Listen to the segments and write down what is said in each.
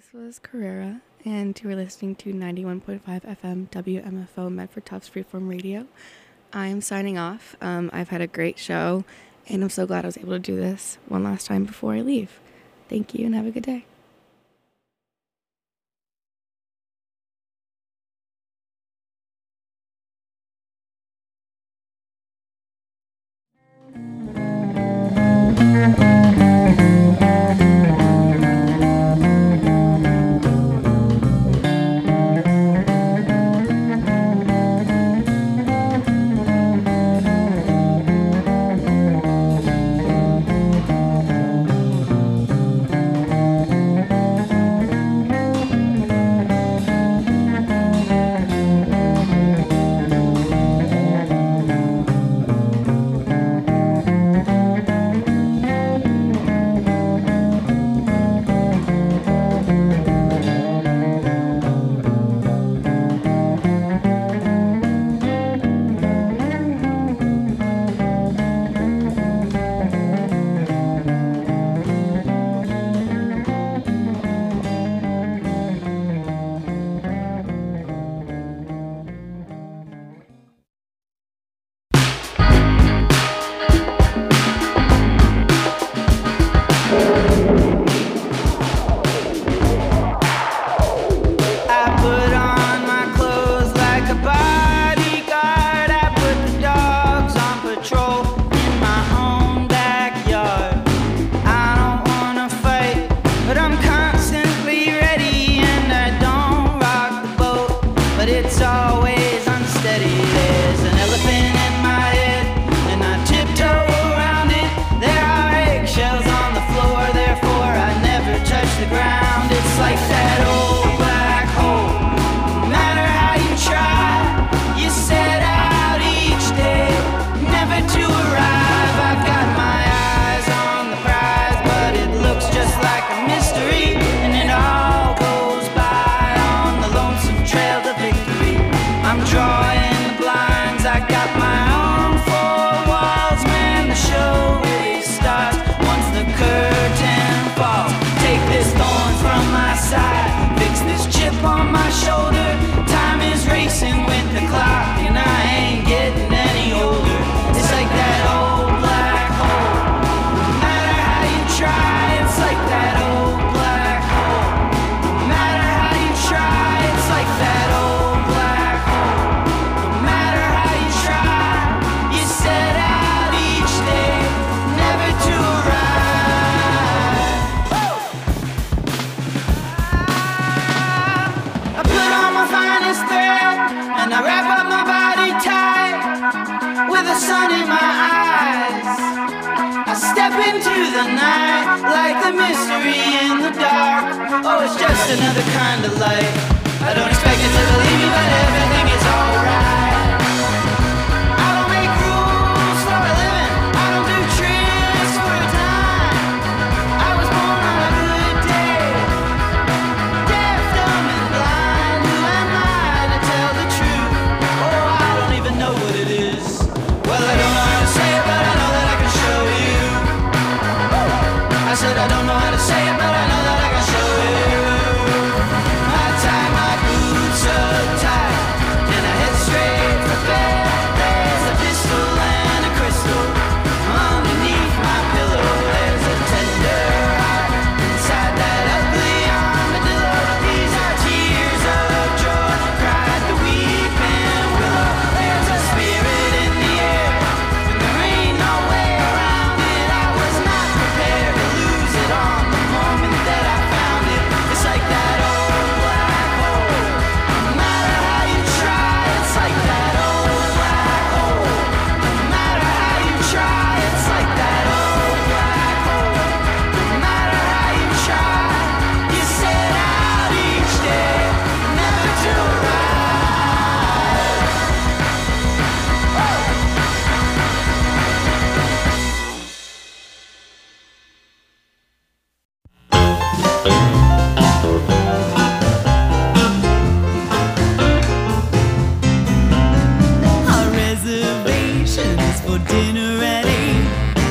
This was Carrera, and you were listening to 91.5 FM WMFO Medford Tufts Freeform Radio. I am signing off. I've had a great show, and I'm so glad I was able to do this one last time before I leave. Thank you, and have a good day. Another kind of light. I don't expect you to believe me, but everything is alright. I don't make rules for a living. I don't do tricks for a dime. I was born on a good day, deaf, dumb, and blind. Who am I to tell the truth? Oh, I don't even know what it is. Well, I don't know how to say it, but I know that I can show you. I said I don't know how to say it, but I know that I can show you.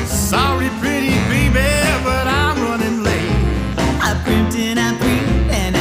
Sorry, pretty baby, but I'm running late. I primped and I breathe and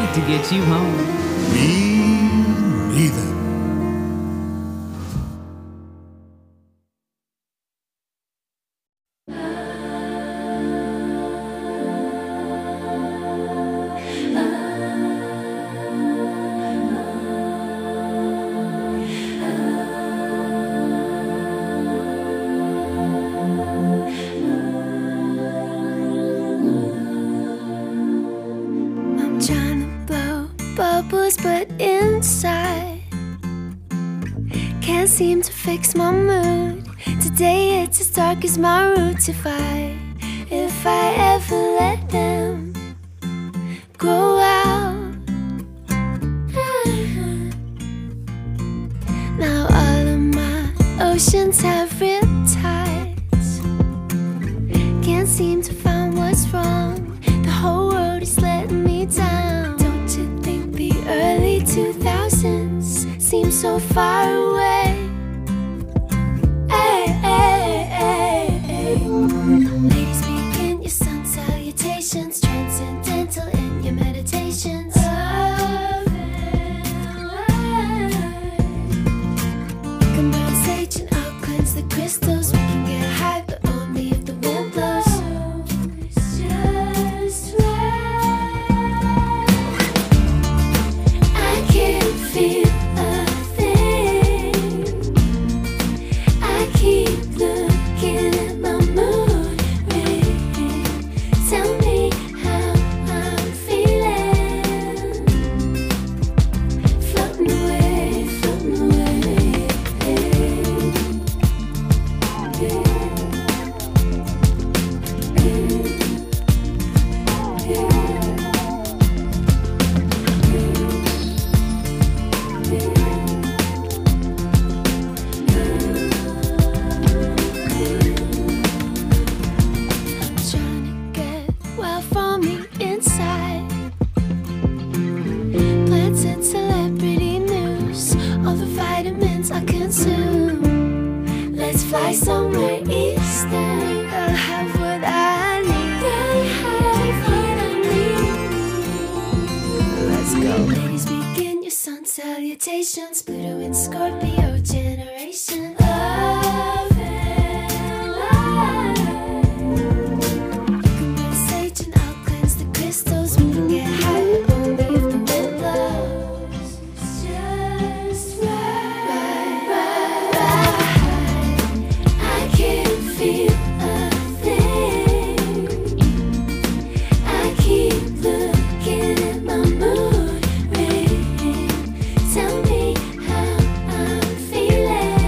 wait to get you home. Me neither. Bubbles, but inside can't seem to fix my mood. Today it's as dark as my roots. If I ever let them grow out. Now all of my oceans have riptides. Can't seem to find what's wrong. The whole world is letting me down. Early 2000s seem so far away. Hey, hey, hey, hey. Ladies, begin your sun salutations, transcendental in your meditations. You can burn sage and I'll cleanse the crystals. We can get high, but only if the wind blows. It's just right. Feel a thing. I keep looking at my mood ring. Tell me how I'm feeling. Floating away, floating away. Let's fly somewhere eastern. I'll have what I need. Let's go. Ladies, begin your sun salutations. Pluto and Scorpio generation. Love and light. You can burn sage and I'll cleanse the crystals. We can get high, but only if the wind blows. It's just right. Feel a thing. I keep looking at my mood ring. Tell me how I'm feeling.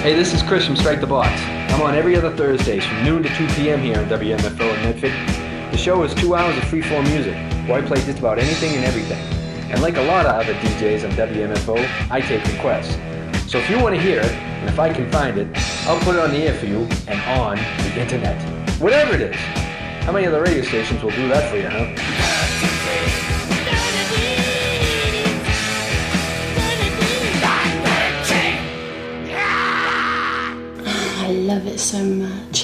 Hey, this is Chris from Strike the Box. I'm on every other Thursdays from noon to 2 p.m. here on WMFO in Medford. The show is 2 hours of free-form music, where I play just about anything and everything. And like a lot of other DJs on WMFO, I take requests. So if you want to hear it, and if I can find it, I'll put it on the air for you and on the internet. Whatever it is. How many other radio stations will do that for you, huh? I love it so much.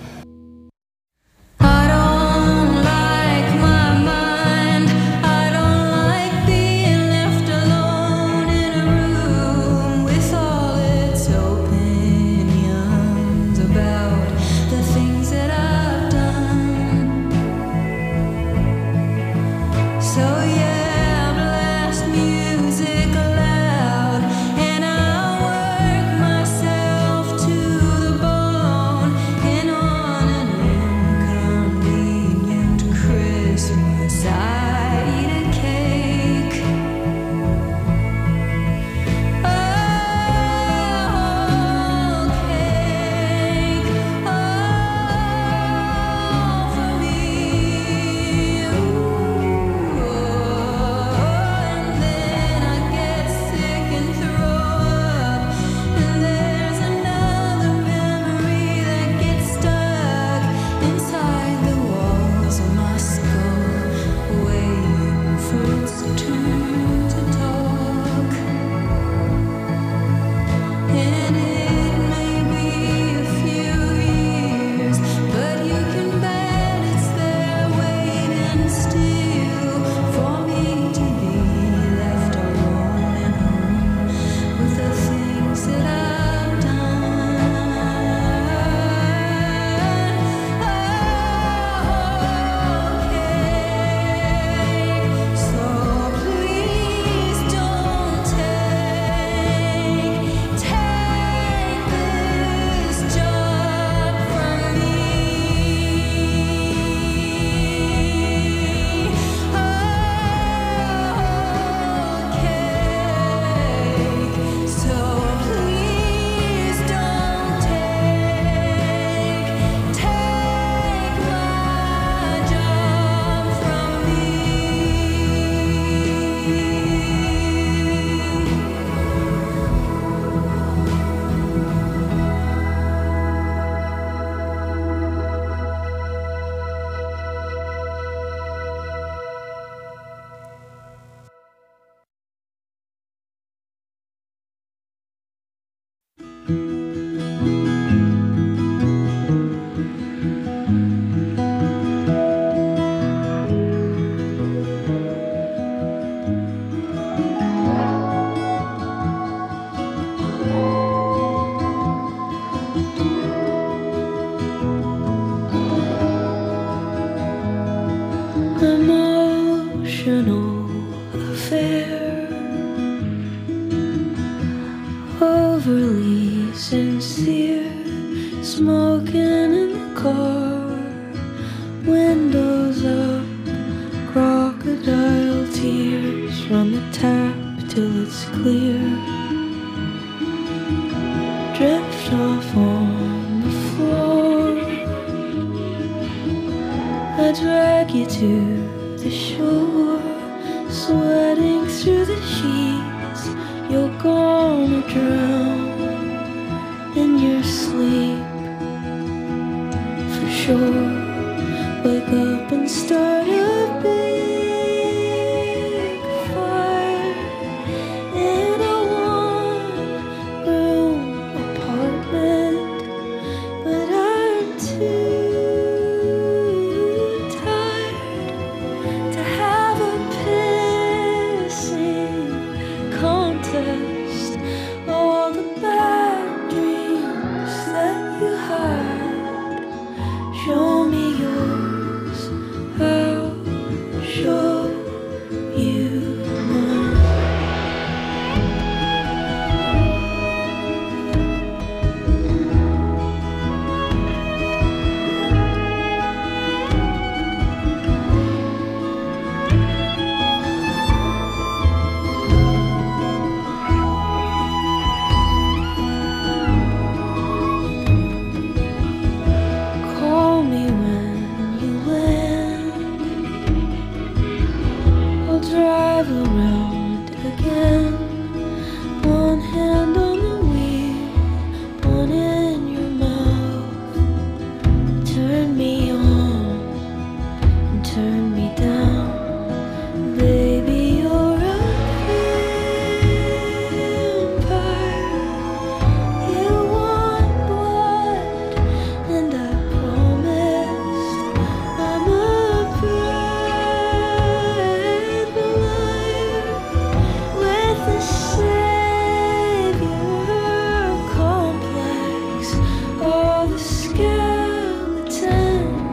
Emotional affair, overly sincere, smoking in the car, windows up, crocodile tears from the tap till it's clear, drift off on the floor, I drag you to the shore, sweating through the sheets, you're gonna drown in your sleep, for sure. Wake up and start a big fire in a one-room apartment, but I'm too tired to have a pissing contest. All the bad dreams that you had, show me yours, I'll show you mine. turn me on and turn me down. Baby, you're a vampire. You want blood, and I promised I'm a brave liar with a savior complex. All the skeleton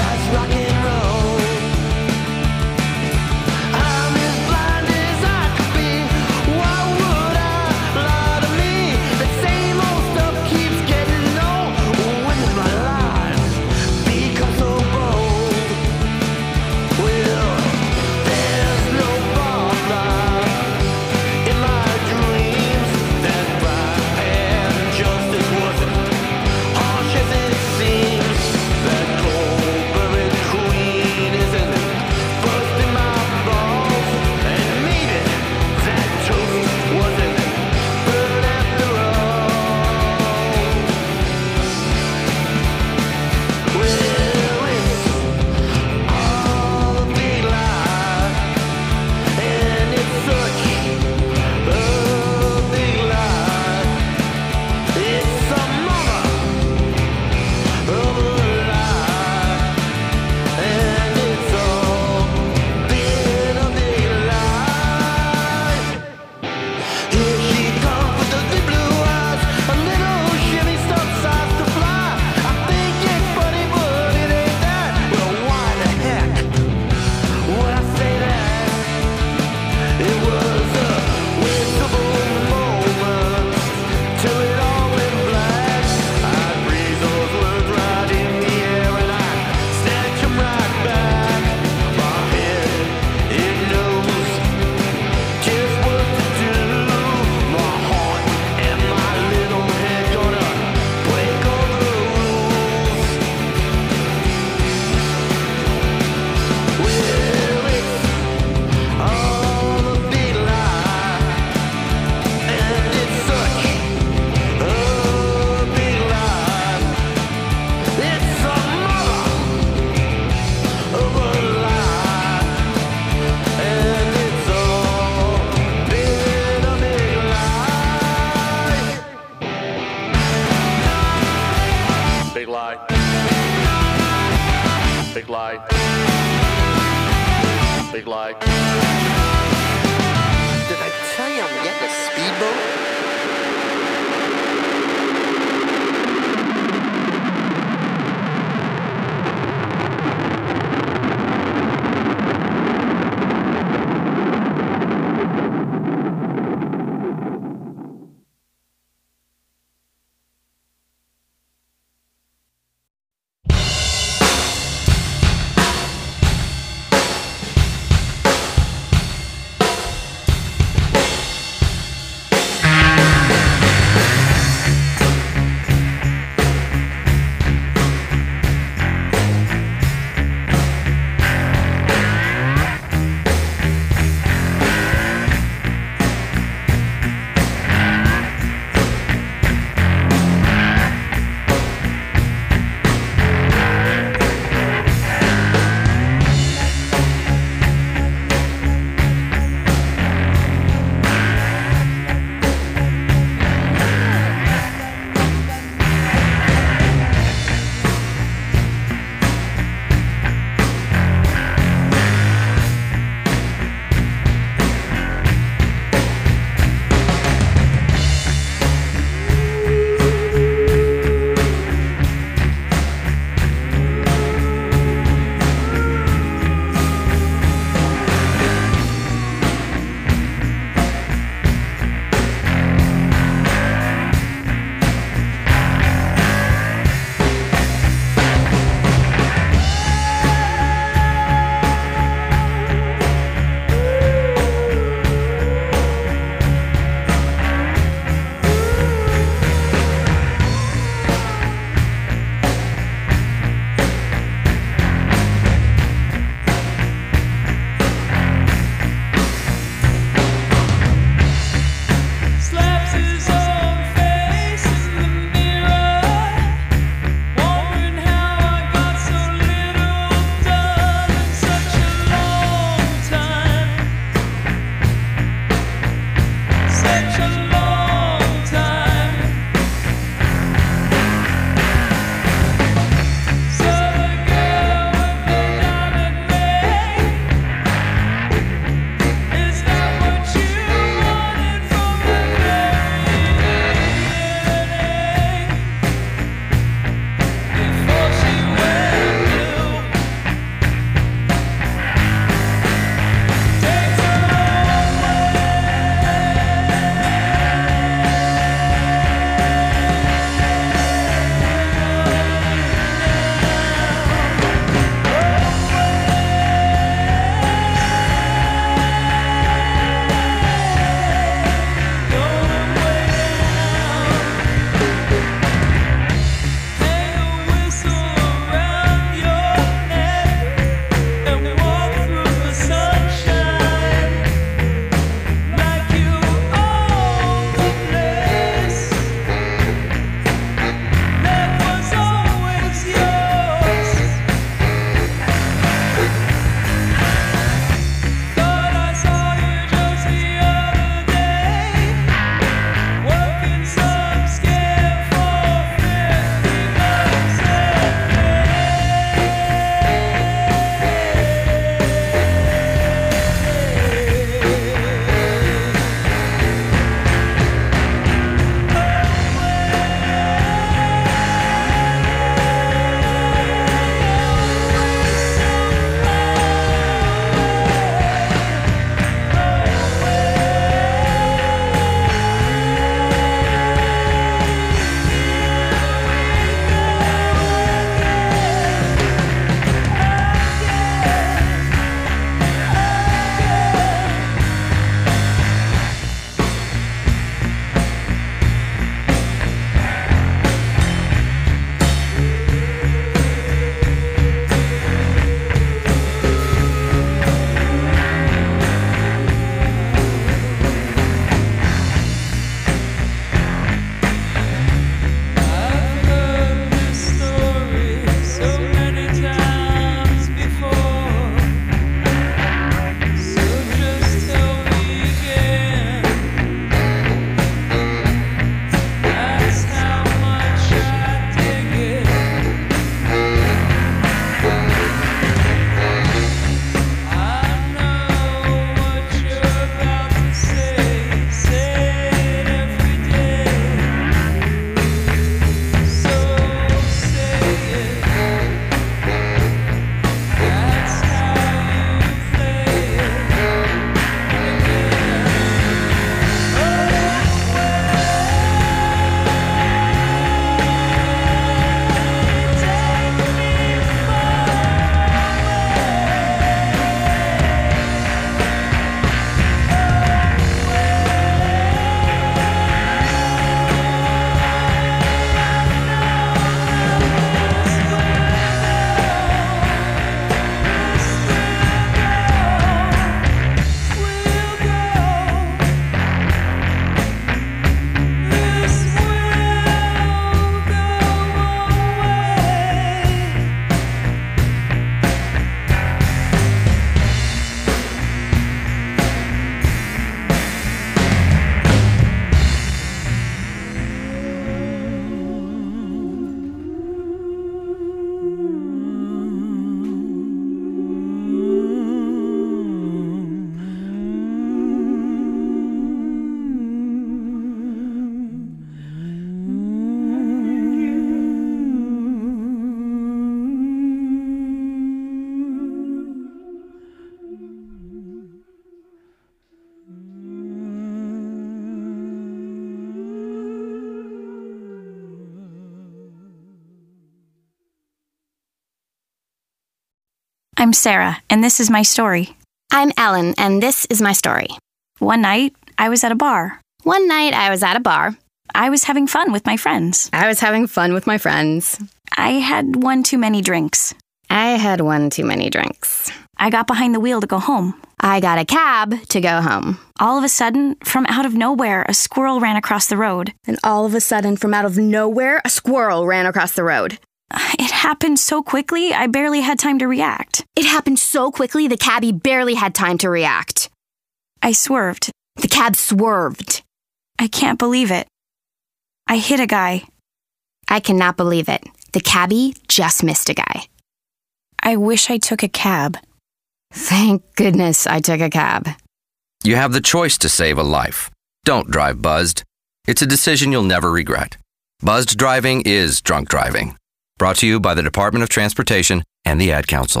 I'm Sarah, and this is my story. I'm Ellen, and this is my story. One night, I was at a bar. One night, I was at a bar. I was having fun with my friends. I was having fun with my friends. I had one too many drinks. I had one too many drinks. I got behind the wheel to go home. I got a cab to go home. All of a sudden, from out of nowhere, a squirrel ran across the road. And all of a sudden, from out of nowhere, a squirrel ran across the road. It happened so quickly, I barely had time to react. It happened so quickly, the cabbie barely had time to react. I swerved. The cab swerved. I can't believe it. I hit a guy. I cannot believe it. The cabbie just missed a guy. I wish I took a cab. Thank goodness I took a cab. You have the choice to save a life. Don't drive buzzed. It's a decision you'll never regret. Buzzed driving is drunk driving. Brought to you by the Department of Transportation and the Ad Council.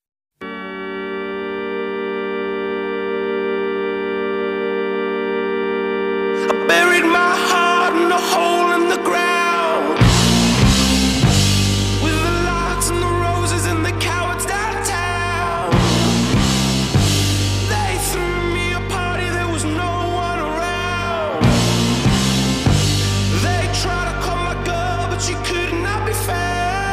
I buried my heart in a hole in the ground, with the lights and the roses and the cowards downtown. They threw me a party, there was no one around. They tried to call my girl, but she could not be found.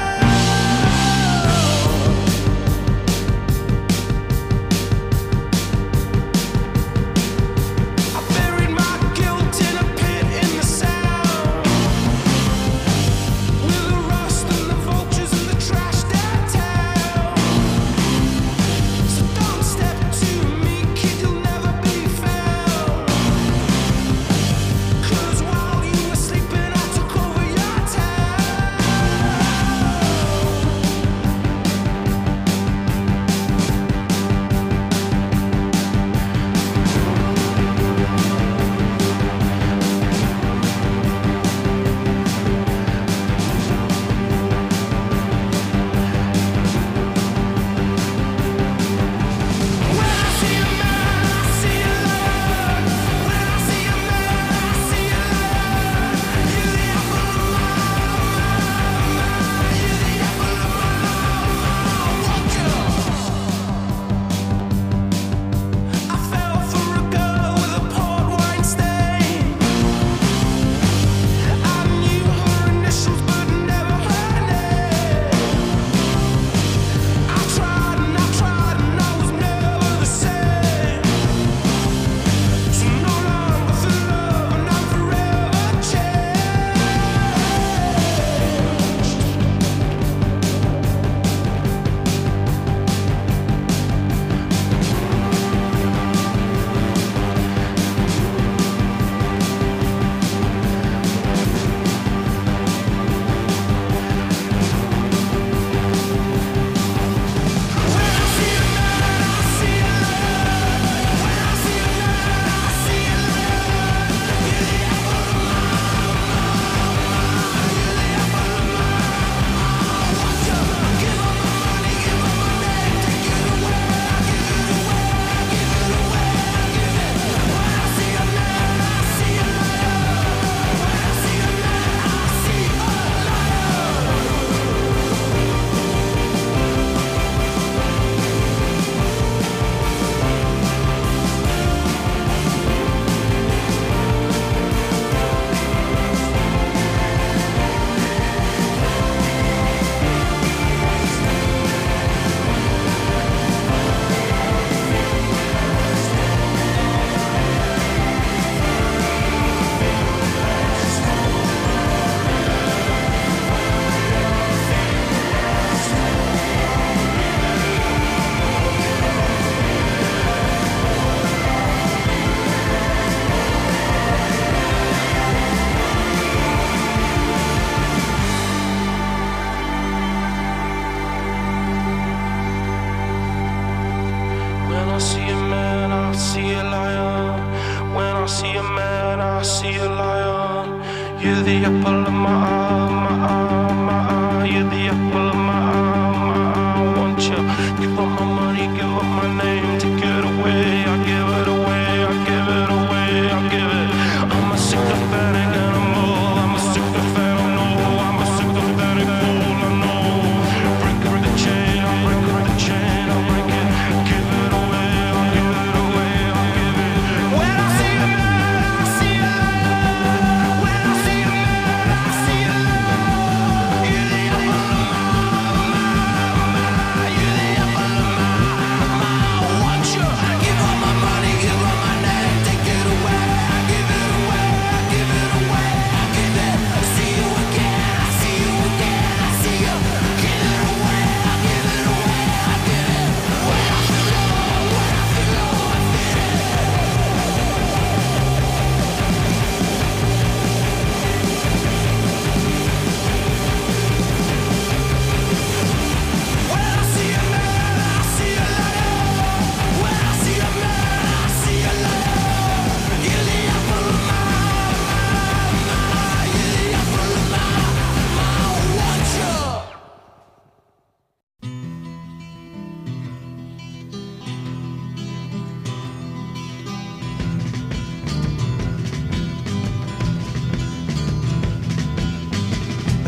You're the apple of my eye, my eye, my eye. You're the apple of my eye, my eye. Won't you give up my money, give up my name, take it away? I give it away, I give it away, I give it. I'm a sycophantic animal, I'm a sycophantic, I know. I'm a sycophantic fool, I know. Break the chain, I break the chain, I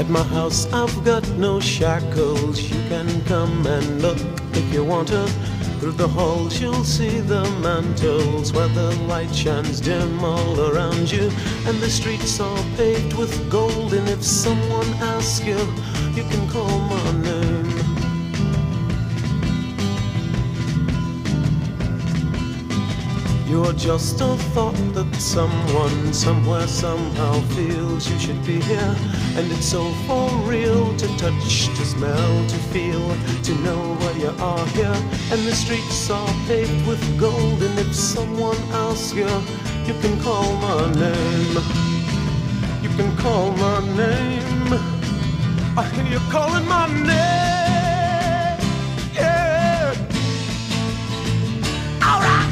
At my house I've got no shackles. You can come and look if you want to. Through the halls you'll see the mantles where the light shines dim all around you. And the streets are paved with gold. And if someone asks you, you can call my name. You're just a thought that someone, somewhere, somehow feels you should be here. And it's so for real to touch, to smell, to feel, to know where you are here. And the streets are paved with gold. And if someone asks you, you can call my name. You can call my name. I hear you calling my name. Yeah. All right.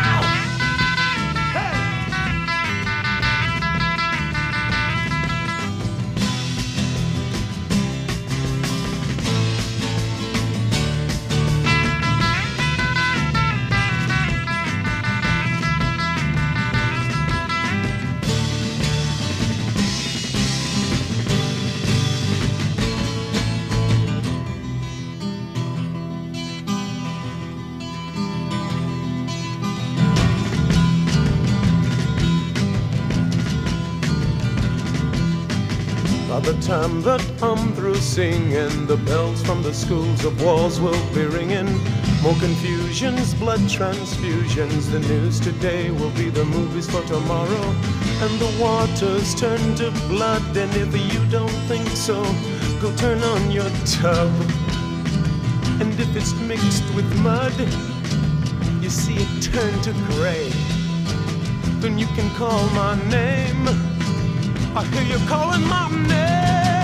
By the time that I'm through singing, the bells from the schools of wars will be ringing. More confusions, blood transfusions. The news today will be the movies for tomorrow. And the waters turn to blood. And if you don't think so, go turn on your tub. And if it's mixed with mud, you see it turn to gray. Then you can call my name. I hear you calling my name.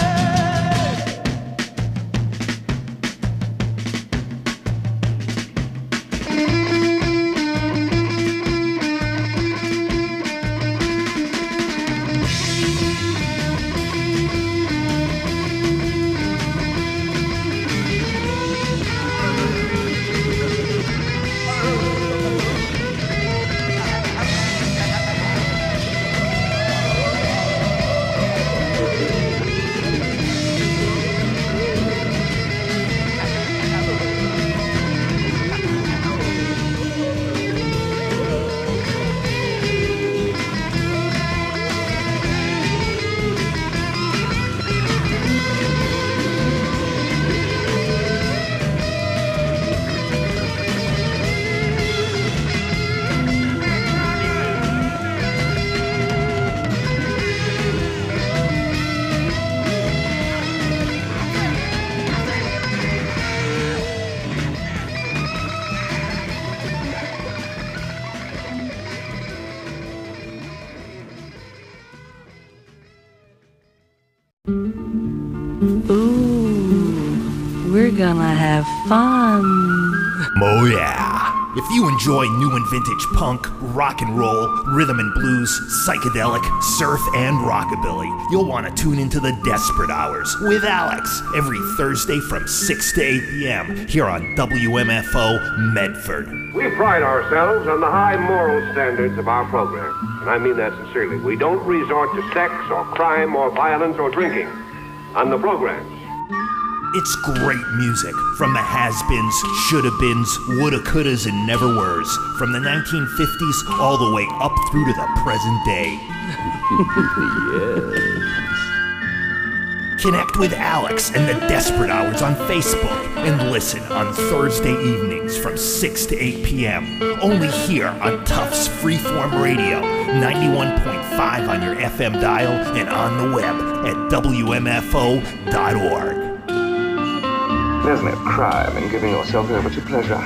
Ooh, we're gonna have fun. Oh yeah. If you enjoy new and vintage punk, rock and roll, rhythm and blues, psychedelic, surf, and rockabilly, you'll want to tune into the Desperate Hours with Alex every Thursday from 6 to 8 p.m. here on WMFO Medford. We pride ourselves on the high moral standards of our program, and I mean that sincerely. We don't resort to sex or crime or violence or drinking on the programs. It's great music from the has-beens, shoulda-beens, woulda-couldas, and never-weres, from the 1950s all the way up through to the present day. Yes. Connect with Alex and the Desperate Hours on Facebook and listen on Thursday evenings from 6 to 8 p.m. Only here on Tufts Freeform Radio, 91.5 on your FM dial and on the web at WMFO.org. There's no crime in giving yourself over to pleasure.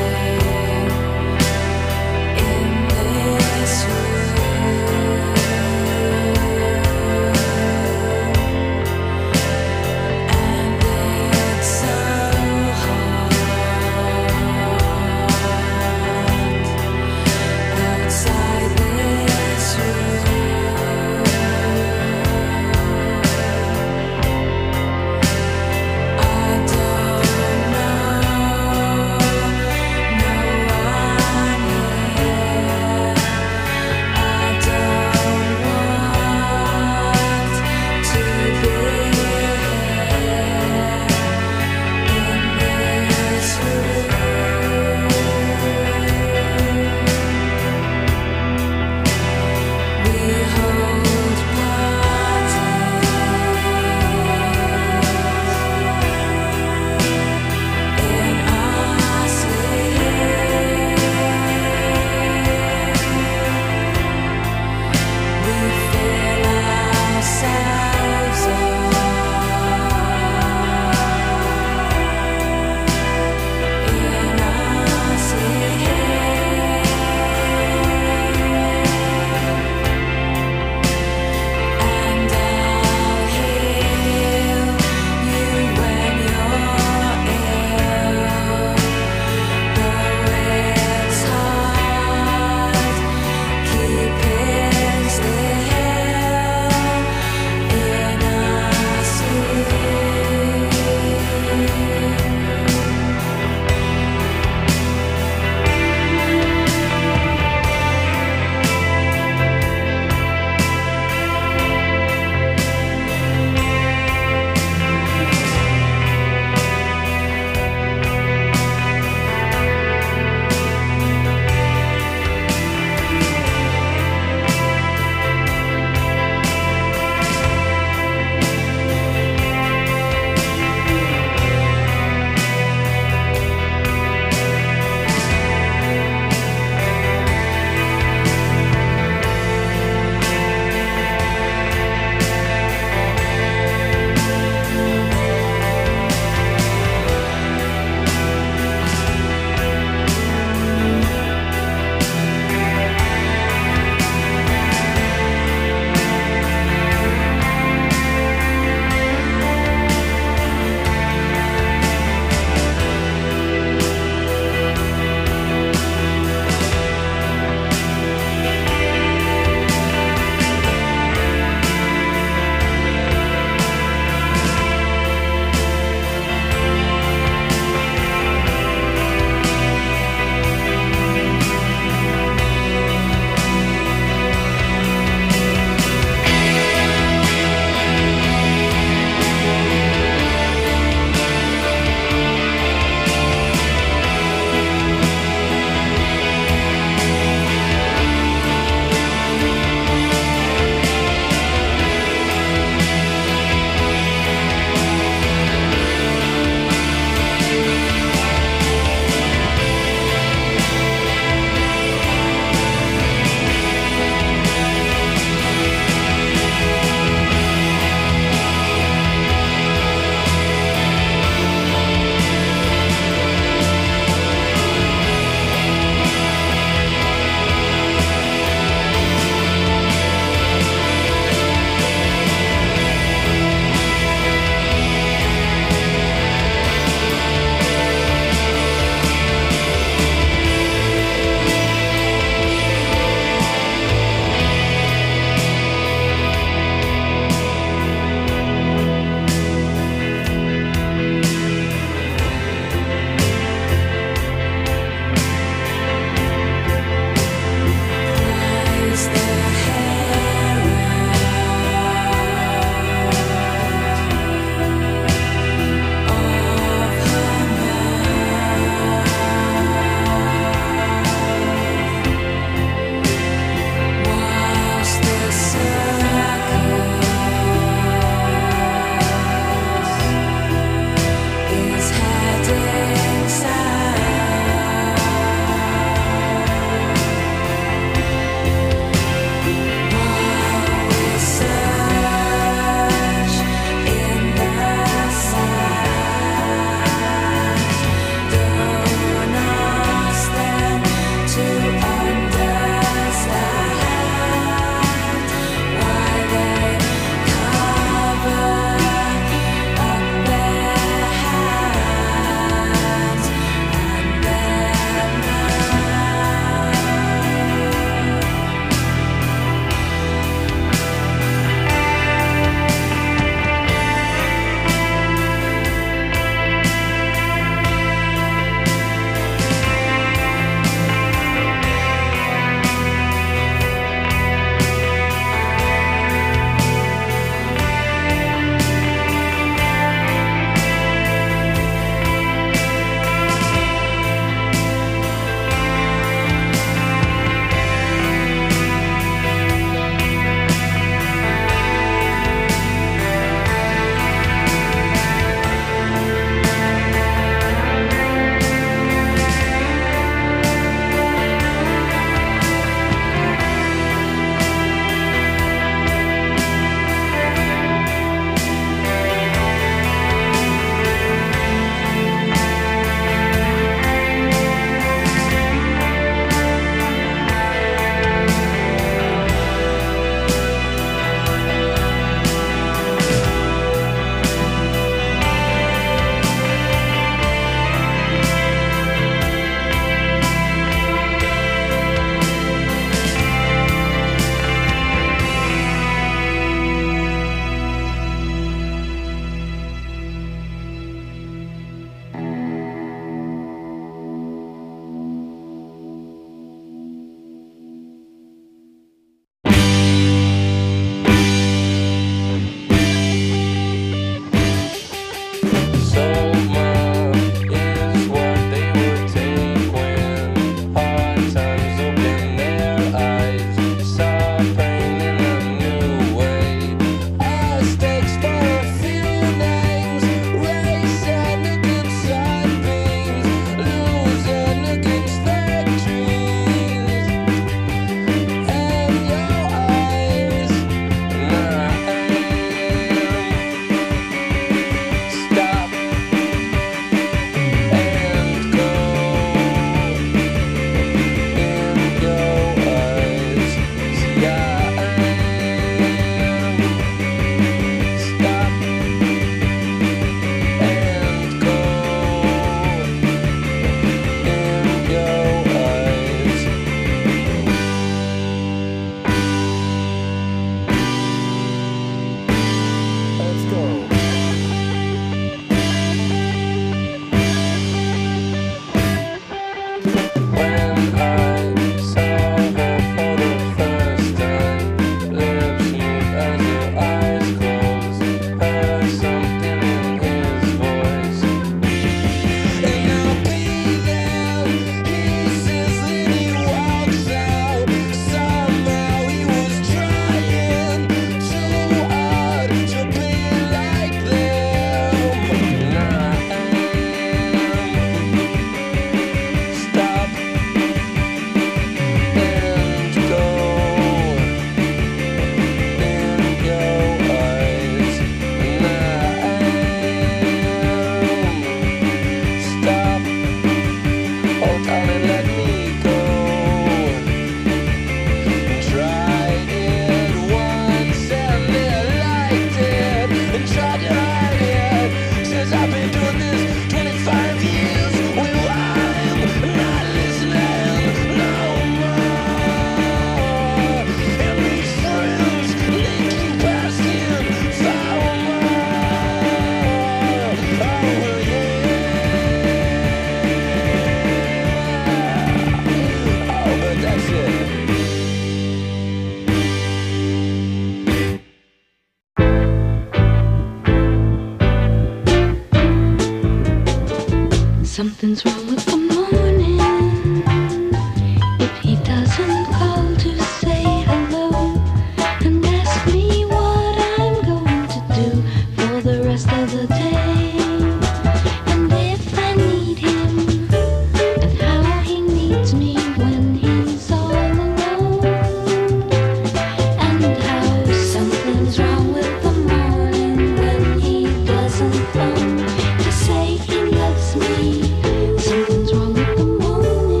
Something's wrong with the morning. If he doesn't call to say hello and ask me what I'm going to do for the rest of the day, and if I need him and how he needs me when he's all alone, and how something's wrong with the morning when he doesn't phone to say he loves me. Something's wrong with the morning.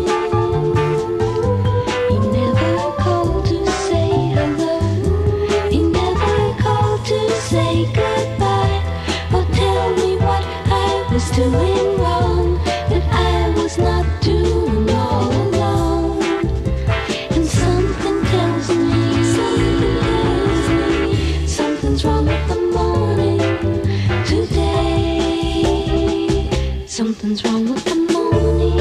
He never called to say hello. He never called to say goodbye or tell me what I was doing wrong, that I was not doing all alone. And something tells me something's wrong with the morning today. Something's wrong with the morning.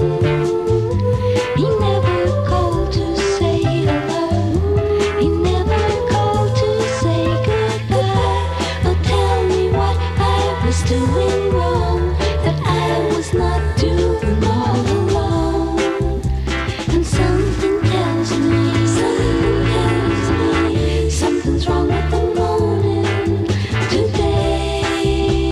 He never called to say hello. He never called to say goodbye or tell me what I was doing wrong, that I was not doing all alone. And something tells me something's wrong with the morning today.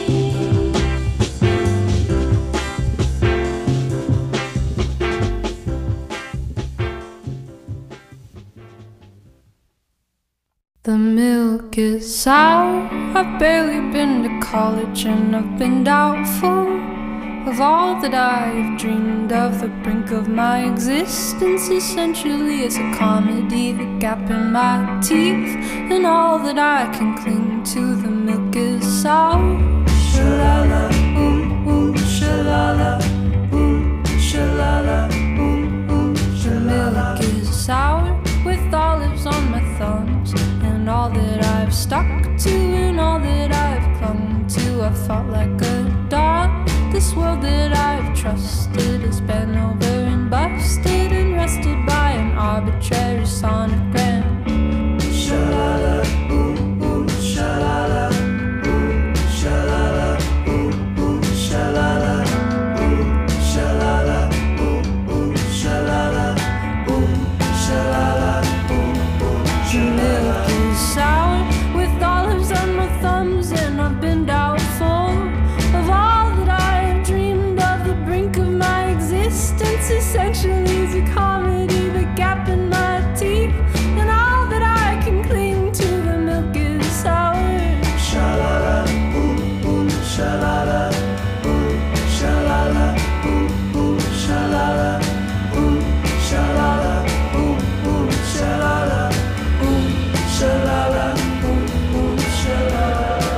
The milk is sour. I've barely been to college and I've been doubtful of all that I've dreamed of. The brink of my existence essentially is a comedy, the gap in my teeth, and all that I can cling to. The milk is sour. Shalala, shalala, shalala, the milk is sour with olives on my thumbs, and all that I've stuck to and all that I've clung to. I fought like a dog. This world that I've trusted has been over and busted and rested by an arbitrary sonogram. Shalala, shalala, shalala, shalala, shalala, shalala, shalala. The milk is sour with olives on my thumbs, and I've been doubtful of all that I've dreamed of. The brink of my existence essentially is a comedy, the gap in my teeth, and all that I can cling to. The milk is sour. Shalala, shalala, shalala, shalala, shalala, shalala. Shalala, shalala.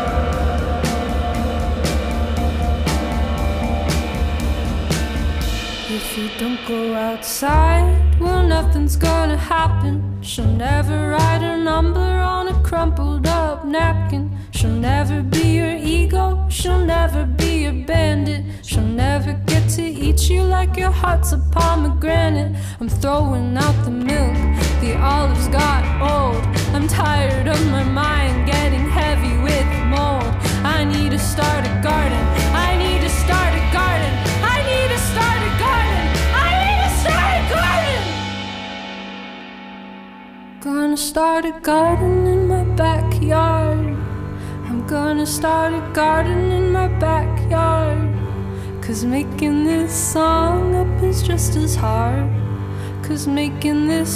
If you don't go outside, well, nothing's gonna happen. She'll never write her number on a crumpled up napkin. She'll never be your ego, she'll never be your bandit. She'll never get to eat you like your heart's a pomegranate. I'm throwing out the milk, the olives got old. I'm tired of my mind getting heavy with mold. I need to start a garden, I need to start a garden, I need to start a garden, I need to start a garden. Gonna start a garden in my backyard. I'm gonna start a garden in my backyard. 'Cause making this song up is just as hard. 'Cause making this